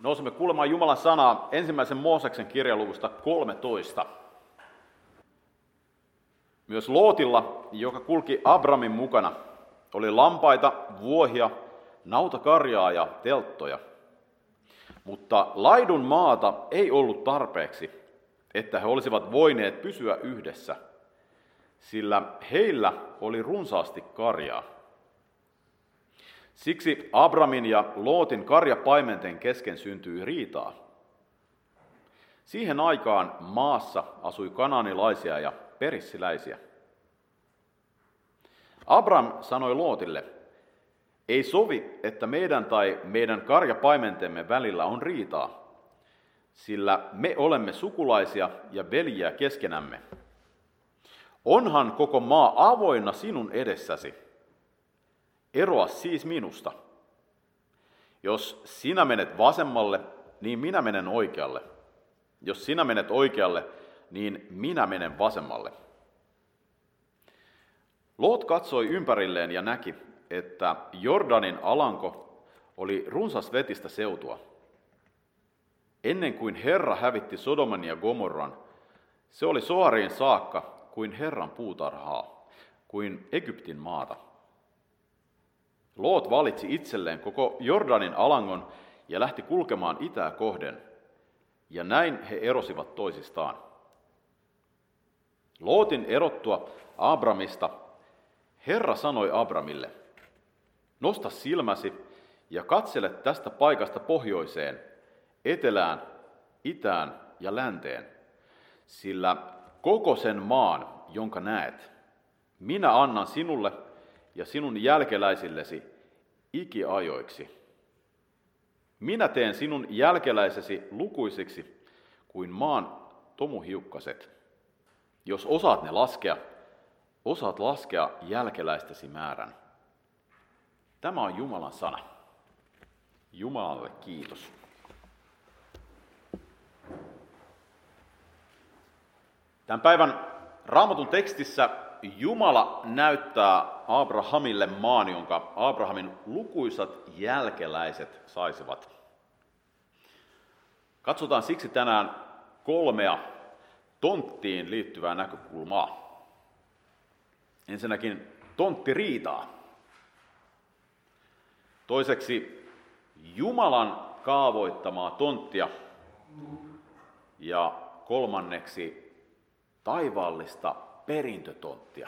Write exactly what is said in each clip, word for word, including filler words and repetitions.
Nousemme kuulemaan Jumalan sanaa ensimmäisen Mooseksen kirjaluvusta kolmetoista. Myös Lootilla, joka kulki Abramin mukana, oli lampaita, vuohia, nautakarjaa ja telttoja. Mutta laidun maata ei ollut tarpeeksi, että he olisivat voineet pysyä yhdessä, sillä heillä oli runsaasti karjaa. Siksi Abramin ja Lootin karjapaimenten kesken syntyi riitaa. Siihen aikaan maassa asui kanaanilaisia ja perissiläisiä. Abram sanoi Lootille, ei sovi, että meidän tai meidän karjapaimentemme välillä on riitaa, sillä me olemme sukulaisia ja veljiä keskenämme. Onhan koko maa avoinna sinun edessäsi. Eroa siis minusta. Jos sinä menet vasemmalle, niin minä menen oikealle. Jos sinä menet oikealle, niin minä menen vasemmalle. Loot katsoi ympärilleen ja näki, että Jordanin alanko oli runsasvetistä seutua. Ennen kuin Herra hävitti Sodoman ja Gomorran, se oli Soariin saakka kuin Herran puutarhaa, kuin Egyptin maata. Loot valitsi itselleen koko Jordanin alangon ja lähti kulkemaan itää kohden, ja näin he erosivat toisistaan. Lootin erottua Abramista Herra sanoi Abramille, nosta silmäsi ja katsele tästä paikasta pohjoiseen, etelään, itään ja länteen, sillä koko sen maan, jonka näet, minä annan sinulle ja sinun jälkeläisillesi ikiajoiksi. Minä teen sinun jälkeläisesi lukuisiksi kuin maan tomuhiukkaset. Jos osaat ne laskea, osaat laskea jälkeläistesi määrän. Tämä on Jumalan sana. Jumalalle kiitos. Tämän päivän Raamatun tekstissä Jumala näyttää Abrahamille maan, jonka Abrahamin lukuisat jälkeläiset saisivat. Katsotaan siksi tänään kolmea tonttiin liittyvää näkökulmaa. Ensinnäkin tonttiriitaa. Toiseksi Jumalan kaavoittamaa tonttia. Ja kolmanneksi taivaallista perintötonttia.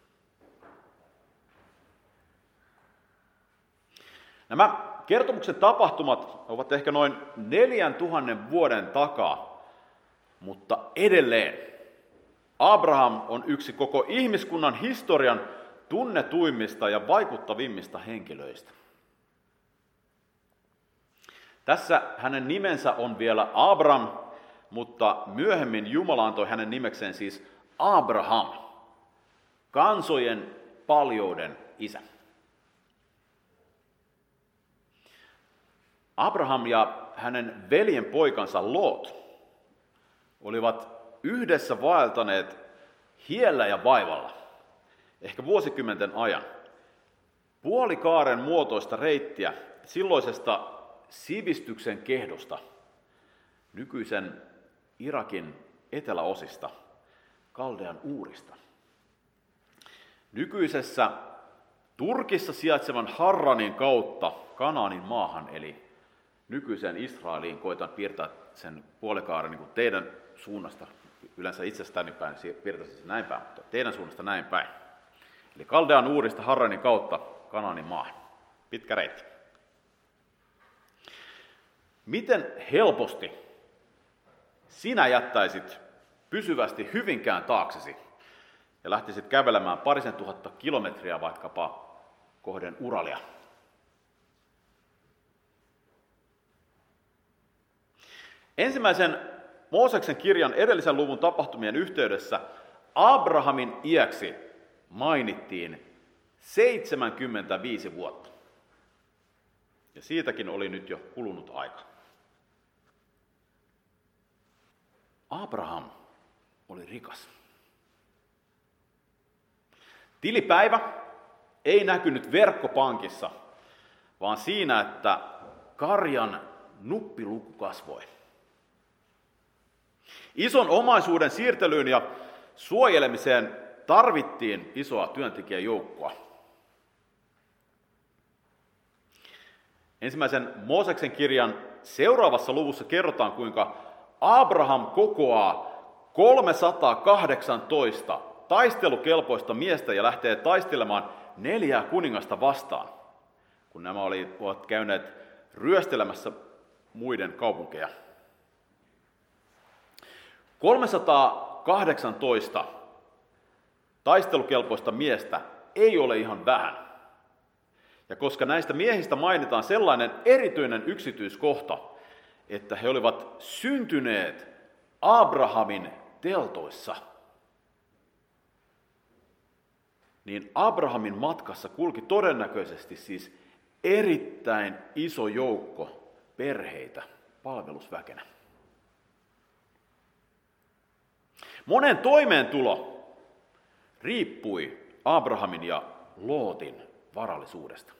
Nämä kertomuksen tapahtumat ovat ehkä noin neljän tuhannen vuoden takaa, mutta edelleen Abraham on yksi koko ihmiskunnan historian tunnetuimmista ja vaikuttavimmista henkilöistä. Tässä hänen nimensä on vielä Abram, mutta myöhemmin Jumala antoi hänen nimekseen siis Abraham, kansojen paljouden isä. Abraham ja hänen veljen poikansa Loot olivat yhdessä vaeltaneet hiellä ja vaivalla, ehkä vuosikymmenten ajan, puolikaaren muotoista reittiä silloisesta sivistyksen kehdosta, nykyisen Irakin eteläosista, Kaldean Uurista. Nykyisessä Turkissa sijaitsevan Harranin kautta Kanaanin maahan, eli nykyiseen Israeliin, koitan piirtää sen puolikaaren niin kuin teidän suunnasta, yleensä itsestäni päin, piirtäisin sen näin päin, mutta teidän suunnasta näin päin. Eli Kaldean Uurista Harranin kautta Kanaanin maahan. Pitkä reitti. Miten helposti sinä jättäisit pysyvästi Hyvinkään taaksesi ja lähtisit kävelemään parisen tuhatta kilometriä vaikkapa kohden Uralia? Ensimmäisen Mooseksen kirjan edellisen luvun tapahtumien yhteydessä Abrahamin iäksi mainittiin seitsemänkymmentäviisi vuotta. Ja siitäkin oli nyt jo kulunut aika. Abraham oli rikas. Tilipäivä ei näkynyt verkkopankissa, vaan siinä, että karjan nuppiluku kasvoi. Ison omaisuuden siirtelyyn ja suojelemiseen tarvittiin isoa työntekijäjoukkoa. Ensimmäisen Mooseksen kirjan seuraavassa luvussa kerrotaan, kuinka Abraham kokoaa kolmesataakahdeksantoista taistelukelpoista miestä ja lähtee taistelemaan neljää kuningasta vastaan, kun nämä olivat käyneet ryöstelemässä muiden kaupunkeja. kolmesataakahdeksantoista taistelukelpoista miestä ei ole ihan vähän. Ja koska näistä miehistä mainitaan sellainen erityinen yksityiskohta, että he olivat syntyneet Abrahamin teltoissa, niin Abrahamin matkassa kulki todennäköisesti siis erittäin iso joukko perheitä palvelusväkenä. Monen toimeentulo riippui Abrahamin ja Lootin varallisuudesta.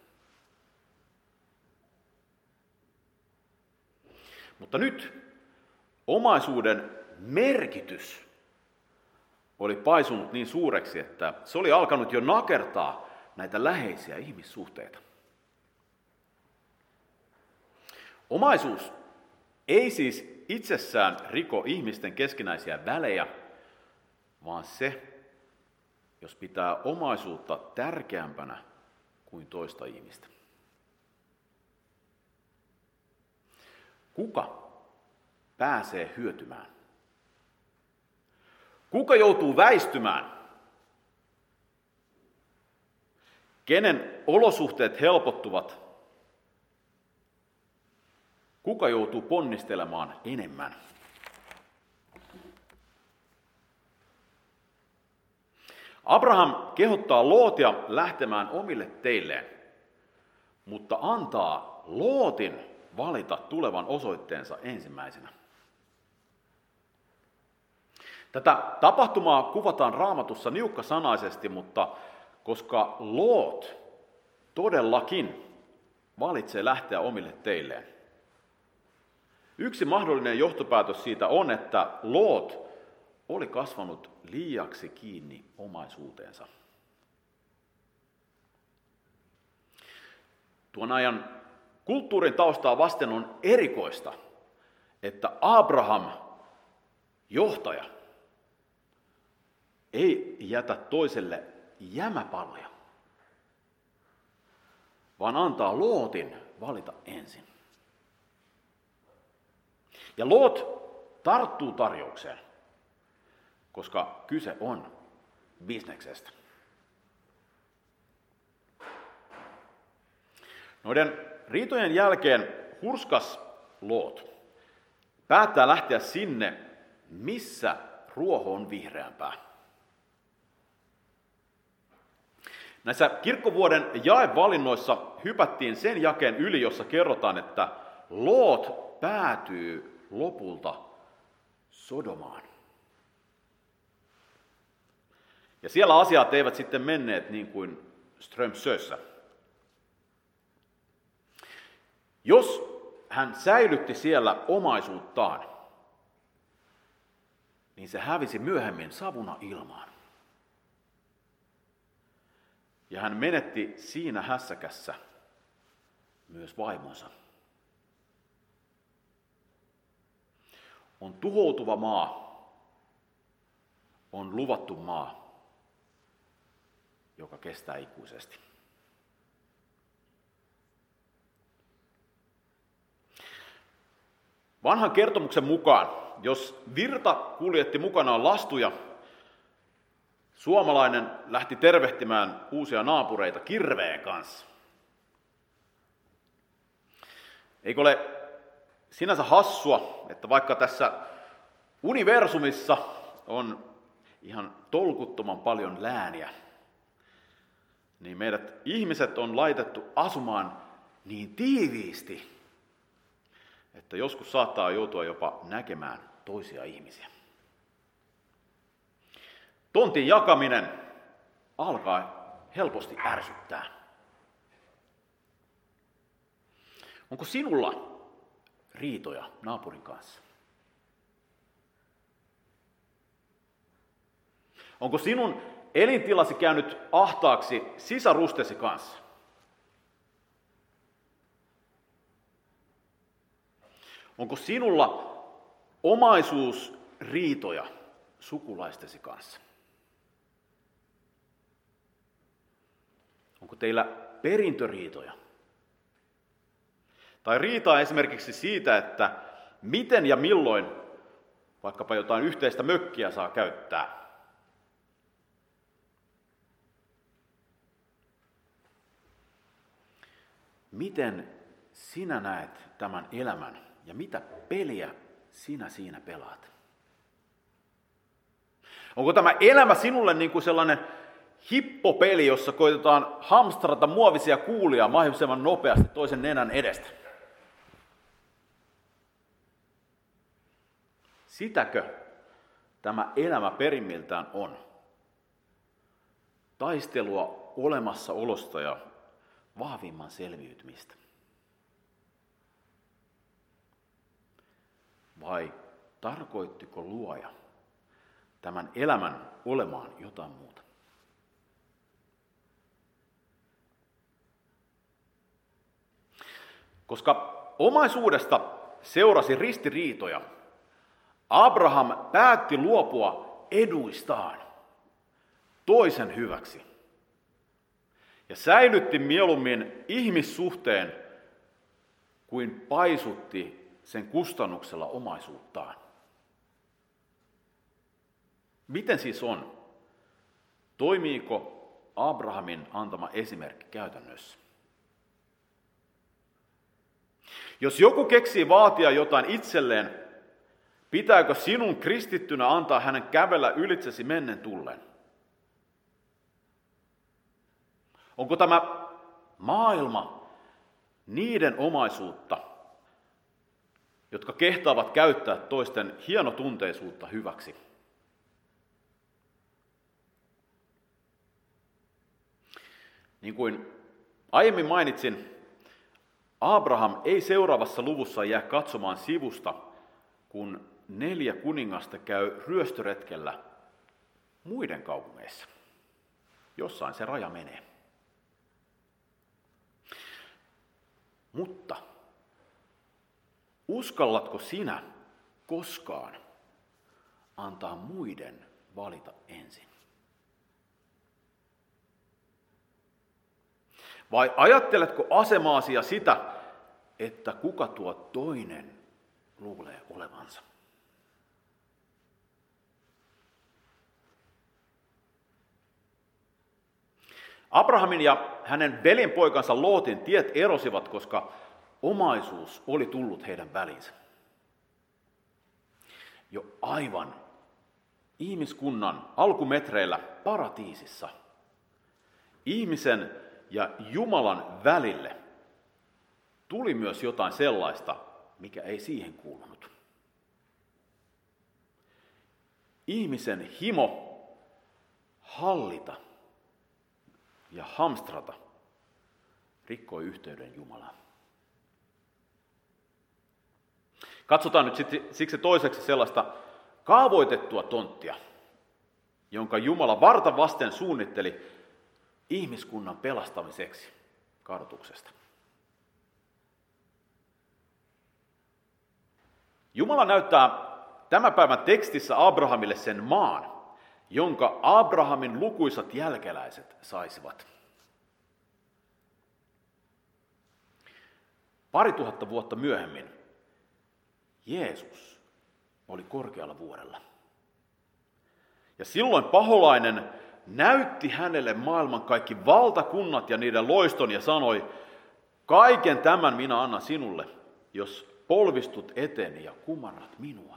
Mutta nyt omaisuuden merkitys oli paisunut niin suureksi, että se oli alkanut jo nakertaa näitä läheisiä ihmissuhteita. Omaisuus ei siis itsessään riko ihmisten keskinäisiä välejä, vaan se, jos pitää omaisuutta tärkeämpänä kuin toista ihmistä. Kuka pääsee hyötymään? Kuka joutuu väistymään? Kenen olosuhteet helpottuvat? Kuka joutuu ponnistelemaan enemmän? Abraham kehottaa Lootia lähtemään omille teilleen, mutta antaa Lootin valita tulevan osoitteensa ensimmäisenä. Tätä tapahtumaa kuvataan Raamatussa niukkasanaisesti, mutta koska Loot todellakin valitsee lähteä omille teilleen. Yksi mahdollinen johtopäätös siitä on, että Loot oli kasvanut liiaksi kiinni omaisuuteensa. Tuon ajan kulttuurin taustaa vasten on erikoista, että Abraham, johtaja, ei jätä toiselle jämäpaloja, vaan antaa Lootin valita ensin. Ja Loot tarttuu tarjoukseen, koska kyse on bisneksestä. Noiden riitojen jälkeen hurskas Loot päättää lähteä sinne, missä ruoho on vihreämpää. Näissä kirkkovuoden jaevalinnoissa hypättiin sen jakeen yli, jossa kerrotaan, että Loot päätyy lopulta Sodomaan. Ja siellä asiat eivät sitten menneet niin kuin Strömsössä. Jos hän säilytti siellä omaisuuttaan, niin se hävisi myöhemmin savuna ilmaan. Ja hän menetti siinä hässäkässä myös vaimonsa. On tuhoutuva maa, on luvattu maa, joka kestää ikuisesti. Vanhan kertomuksen mukaan, jos virta kuljetti mukanaan lastuja, suomalainen lähti tervehtimään uusia naapureita kirveen kanssa. Eikö ole sinänsä hassua, että vaikka tässä universumissa on ihan tolkuttoman paljon lääniä, niin meidät ihmiset on laitettu asumaan niin tiiviisti, että joskus saattaa joutua jopa näkemään toisia ihmisiä. Tontin jakaminen alkaa helposti ärsyttää. Onko sinulla riitoja naapurin kanssa? Onko sinun elintilasi käynyt ahtaaksi sisarustesi kanssa? Onko sinulla omaisuusriitoja sukulaistesi kanssa? Onko teillä perintöriitoja? Tai riitaa esimerkiksi siitä, että miten ja milloin vaikkapa jotain yhteistä mökkiä saa käyttää. Miten sinä näet tämän elämän ja mitä peliä sinä siinä pelaat? Onko tämä elämä sinulle niin kuin sellainen hippopeli, jossa koitetaan hamstrata muovisia kuulia mahdollisimman nopeasti toisen nenän edestä? Sitäkö tämä elämä perimmiltään on? Taistelua olemassaolosta ja vahvimman selviytymistä. Vai tarkoittiko luoja tämän elämän olemaan jotain muuta? Koska omaisuudesta seurasi ristiriitoja, Abraham päätti luopua eduistaan toisen hyväksi ja säilytti mieluummin ihmissuhteen kuin paisutti sen kustannuksella omaisuuttaan. Miten siis on? Toimiiko Abrahamin antama esimerkki käytännössä? Jos joku keksii vaatia jotain itselleen, pitääkö sinun kristittynä antaa hänen kävellä ylitsesi mennen tullen? Onko tämä maailma niiden omaisuutta, jotka kehtaavat käyttää toisten hienotunteisuutta hyväksi? Niin kuin aiemmin mainitsin, Abraham ei seuraavassa luvussa jää katsomaan sivusta, kun neljä kuningasta käy ryöstöretkellä muiden kaupungeissa. Jossain se raja menee. Mutta uskallatko sinä koskaan antaa muiden valita ensin? Vai ajatteletko asemaasi ja sitä, että kuka tuo toinen luulee olevansa? Abrahamin ja hänen veljenpoikansa Lootin tiet erosivat, koska omaisuus oli tullut heidän välinsä. Jo aivan ihmiskunnan alkumetreillä paratiisissa ihmisen ja Jumalan välille tuli myös jotain sellaista, mikä ei siihen kuulunut. Ihmisen himo hallita ja hamstrata rikkoi yhteyden Jumalaan. Katsotaan nyt siksi toiseksi sellaista kaavoitettua tonttia, jonka Jumala varta vasten suunnitteli ihmiskunnan pelastamiseksi kadotuksesta. Jumala näyttää tämän päivän tekstissä Abrahamille sen maan, jonka Abrahamin lukuisat jälkeläiset saisivat. Pari tuhatta vuotta myöhemmin Jeesus oli korkealla vuorella. Ja silloin paholainen näytti hänelle maailman kaikki valtakunnat ja niiden loiston ja sanoi, kaiken tämän minä annan sinulle, jos polvistut eteeni ja kumarrat minua.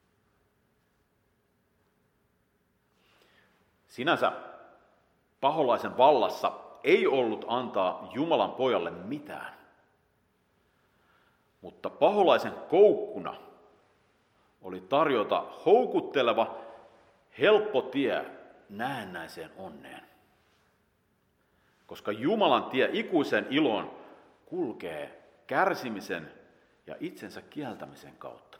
Sinänsä paholaisen vallassa ei ollut antaa Jumalan pojalle mitään, mutta paholaisen koukkuna oli tarjota houkutteleva, helppo tie näennäiseen onneen. Koska Jumalan tie ikuiseen iloon kulkee kärsimisen ja itsensä kieltämisen kautta.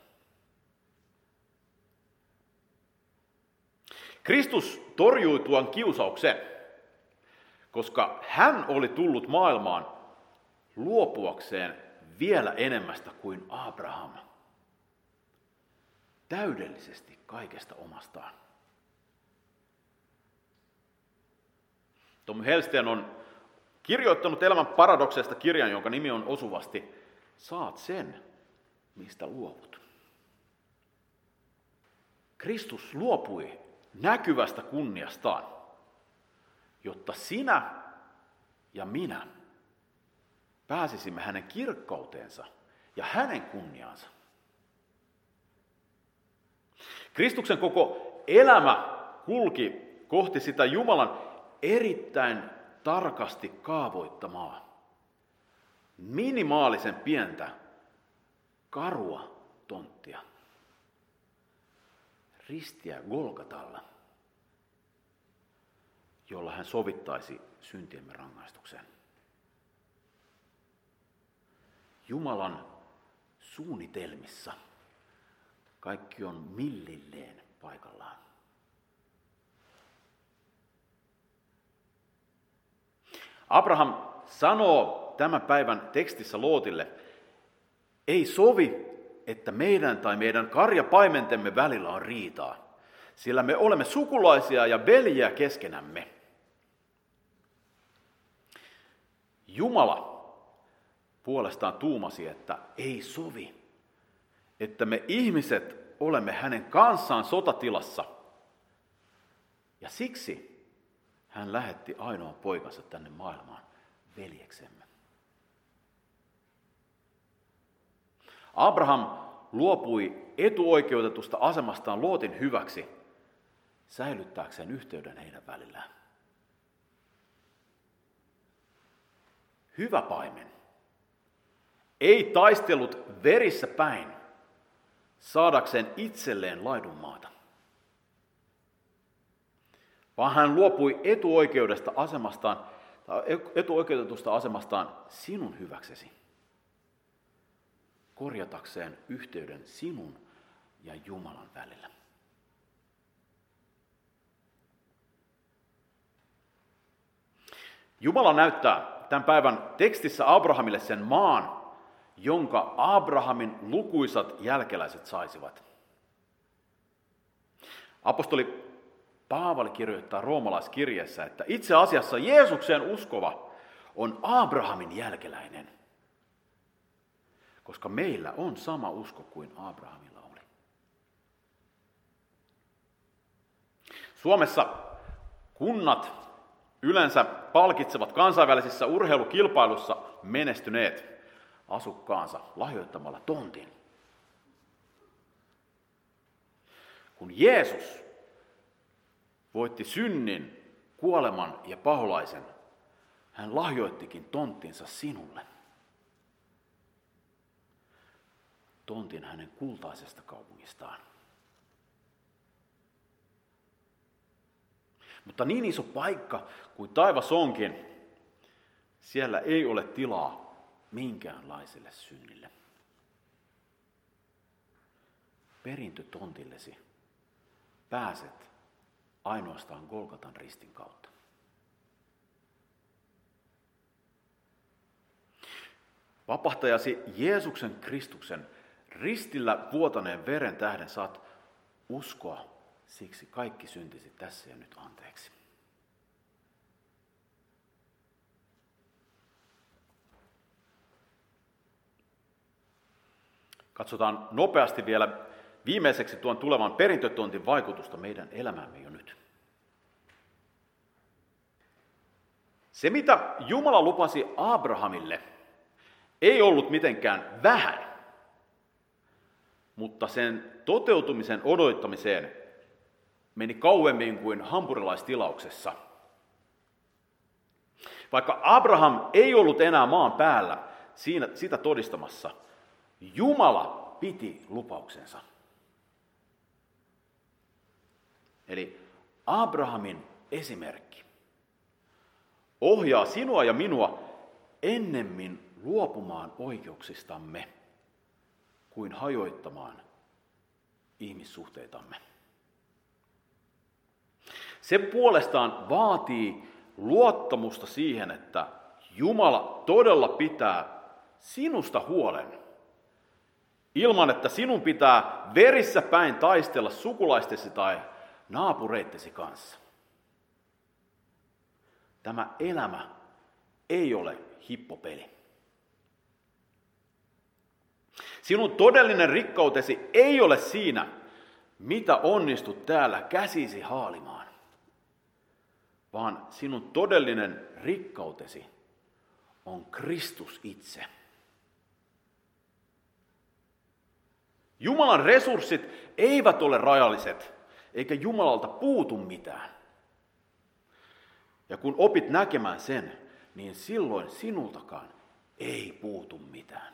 Kristus torjui tuon kiusauksen, koska hän oli tullut maailmaan luopuakseen vielä enemmästä kuin Abraham. Täydellisesti kaikesta omastaan. Tom Helsten on kirjoittanut elämän paradoksesta kirjan, jonka nimi on osuvasti Saat sen, mistä luovut. Kristus luopui näkyvästä kunniastaan, jotta sinä ja minä pääsisimme hänen kirkkauteensa ja hänen kunniaansa. Kristuksen koko elämä kulki kohti sitä Jumalan erittäin tarkasti kaavoittamaa, minimaalisen pientä, karua tonttia. Ristiä Golgatalla, jolla hän sovittaisi syntiemme rangaistuksen. Jumalan suunnitelmissa kaikki on millilleen paikallaan. Abraham sanoo tämän päivän tekstissä Lootille, ei sovi, että meidän tai meidän karjapaimentemme välillä on riitaa, sillä me olemme sukulaisia ja veljiä keskenämme. Jumala puolestaan tuumasi, että ei sovi, että me ihmiset olemme hänen kanssaan sotatilassa. Ja siksi hän lähetti ainoan poikansa tänne maailmaan veljeksemme. Abraham luopui etuoikeutetusta asemastaan Lootin hyväksi, säilyttääkseen yhteyden heidän välillään. Hyvä paimen ei taistellut verissä päin saadakseen itselleen laidunmaata, vaan hän luopui etuoikeudesta asemastaan, tai etuoikeutetusta asemastaan sinun hyväksesi, korjatakseen yhteyden sinun ja Jumalan välillä. Jumala näyttää tämän päivän tekstissä Abrahamille sen maan, jonka Abrahamin lukuisat jälkeläiset saisivat. Apostoli Paavali kirjoittaa roomalaiskirjeessä, että itse asiassa Jeesukseen uskova on Abrahamin jälkeläinen, koska meillä on sama usko kuin Abrahamilla oli. Suomessa kunnat yleensä palkitsevat kansainvälisissä urheilukilpailussa menestyneet asukkaansa lahjoittamalla tontin. Kun Jeesus voitti synnin, kuoleman ja paholaisen, hän lahjoittikin tonttinsa sinulle. Tontin hänen kultaisesta kaupungistaan. Mutta niin iso paikka kuin taivas onkin, siellä ei ole tilaa minkäänlaiselle synnille. Perintötontillesi pääset ainoastaan Golgatan ristin kautta. Vapahtajasi Jeesuksen Kristuksen ristillä vuotaneen veren tähden saat uskoa siksi kaikki syntisi tässä ja nyt anteeksi. Katsotaan nopeasti vielä viimeiseksi tuon tulevan perintötontin vaikutusta meidän elämäämme jo nyt. Se, mitä Jumala lupasi Abrahamille, ei ollut mitenkään vähän, mutta sen toteutumisen odottamiseen meni kauemmin kuin hampurilaistilauksessa. Vaikka Abraham ei ollut enää maan päällä siinä, sitä todistamassa, Jumala piti lupauksensa. Eli Abrahamin esimerkki ohjaa sinua ja minua ennemmin luopumaan oikeuksistamme kuin hajoittamaan ihmissuhteitamme. Se puolestaan vaatii luottamusta siihen, että Jumala todella pitää sinusta huolen, ilman että sinun pitää verissä päin taistella sukulaistesi tai naapureittesi kanssa. Tämä elämä ei ole hippopeli. Sinun todellinen rikkautesi ei ole siinä, mitä onnistut täällä käsisi haalimaan, vaan sinun todellinen rikkautesi on Kristus itse. Jumalan resurssit eivät ole rajalliset, eikä Jumalalta puutu mitään. Ja kun opit näkemään sen, niin silloin sinultakaan ei puutu mitään.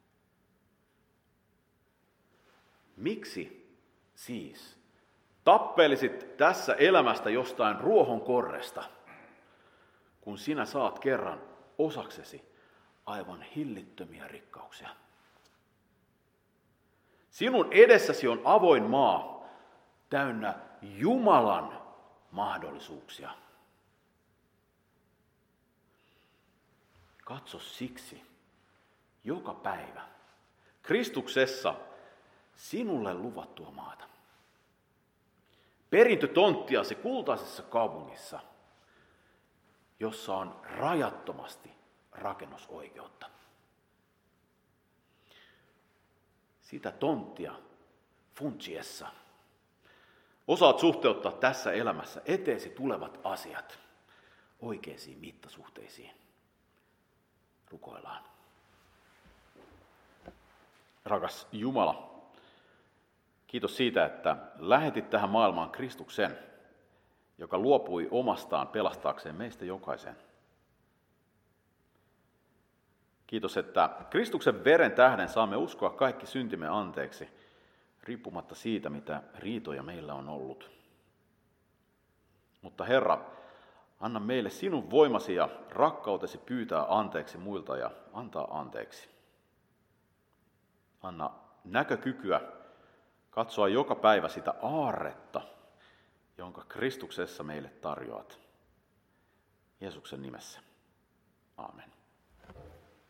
Miksi siis tappelisit tässä elämästä jostain ruohonkorresta, kun sinä saat kerran osaksesi aivan hillittömiä rikkauksia? Sinun edessäsi on avoin maa täynnä Jumalan mahdollisuuksia. Katso siksi joka päivä Kristuksessa sinulle luvattua maata. Perintötonttiasi kultaisessa kaupungissa, jossa on rajattomasti rakennusoikeutta. Sitä tonttia funtsiessa osaat suhteuttaa tässä elämässä eteesi tulevat asiat oikeisiin mittasuhteisiin. Rukoillaan. Rakas Jumala, kiitos siitä, että lähetit tähän maailmaan Kristuksen, joka luopui omastaan pelastaakseen meistä jokaisen. Kiitos, että Kristuksen veren tähden saamme uskoa kaikki syntimme anteeksi, riippumatta siitä, mitä riitoja meillä on ollut. Mutta Herra, anna meille sinun voimasi ja rakkautesi pyytää anteeksi muilta ja antaa anteeksi. Anna näkökykyä katsoa joka päivä sitä aarretta, jonka Kristuksessa meille tarjoat. Jeesuksen nimessä. Aamen.